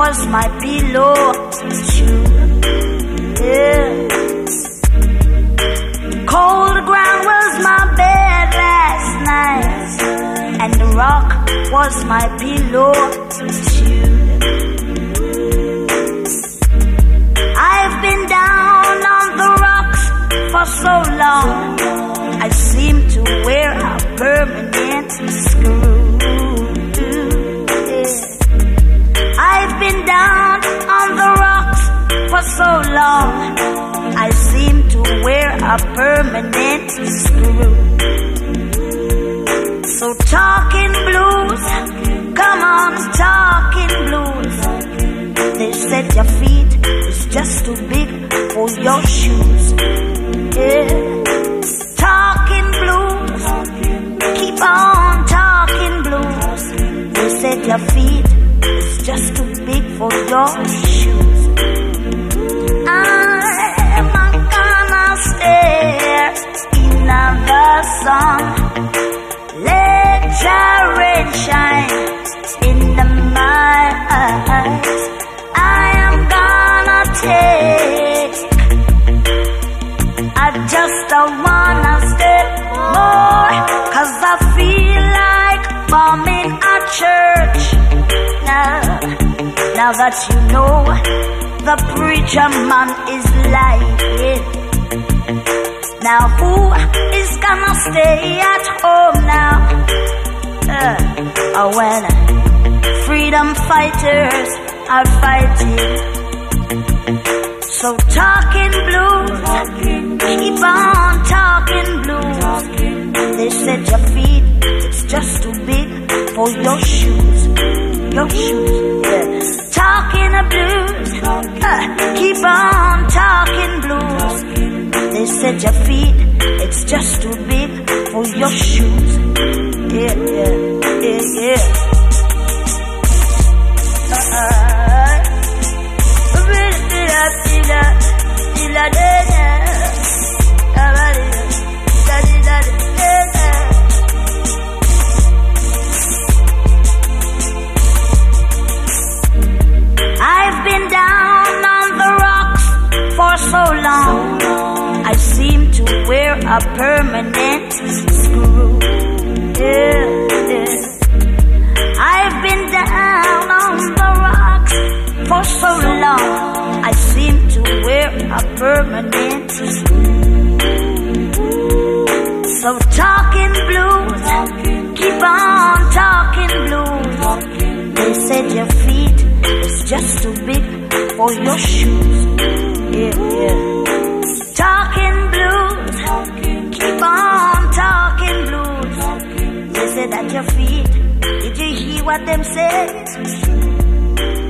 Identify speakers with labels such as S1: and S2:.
S1: was my pillow. True. Yeah. Cold ground was my bed last night, and the rock was my pillow. True. I've been down on the rocks for so long, I seem to wear a permanent screw. Yeah. I've been down on the rocks for so long, I seem to wear a permanent screw. So talking blues, come on, talking blues. They said your feet is just too big for your shoes. Yeah. Talking blues, keep on talking blues. They said your feet is just too big for your shoes. I'm gonna stare in the sun, let your rain shine in my eyes. I am gonna take, I just don't wanna stay more, 'cause I feel like bombing a church. Now that you know the preacher man is lying, now who is gonna stay at home now? When freedom fighters are fighting. So talking blues, keep on talking blues. They said your feet, it's just too big for your shoes. Your shoes, yeah. Talking blues, keep on talking blues. They said your feet, it's just too big for your shoes. Yeah, yeah, yeah, yeah. I've been down on the rocks for so long, I seem to wear a permanent screw. Yeah, yeah. I've been down on the rocks for so long, I seem to wear a permanent screw. So talking blues, keep on talking blues. They said your feet is just too big for your shoes. Yeah, yeah. Talking blues, keep on talking blues. They said that your feet, did you hear what them said?